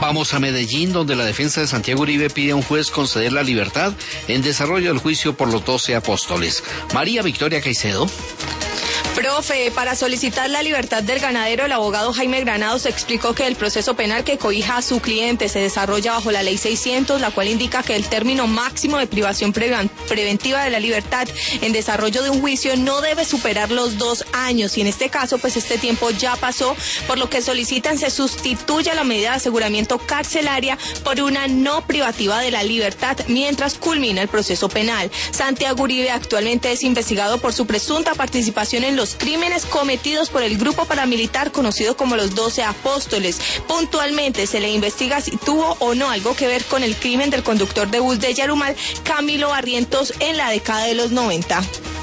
Vamos a Medellín, donde la defensa de Santiago Uribe pide a un juez conceder la libertad en desarrollo del juicio por los 12 apóstoles. María Victoria Caicedo. Profe, para solicitar la libertad del ganadero, el abogado Jaime Granados explicó que el proceso penal que cobija a su cliente se desarrolla bajo la ley 600, la cual indica que el término máximo de privación preventiva de la libertad en desarrollo de un juicio no debe superar los 2 años, y en este caso, pues este tiempo ya pasó, por lo que solicitan se sustituya la medida de aseguramiento carcelaria por una no privativa de la libertad mientras culmina el proceso penal. Santiago Uribe actualmente es investigado por su presunta participación en los crímenes cometidos por el grupo paramilitar conocido como los 12 apóstoles. Puntualmente se le investiga si tuvo o no algo que ver con el crimen del conductor de bus de Yarumal, Camilo Barrientos, en la década de los 90.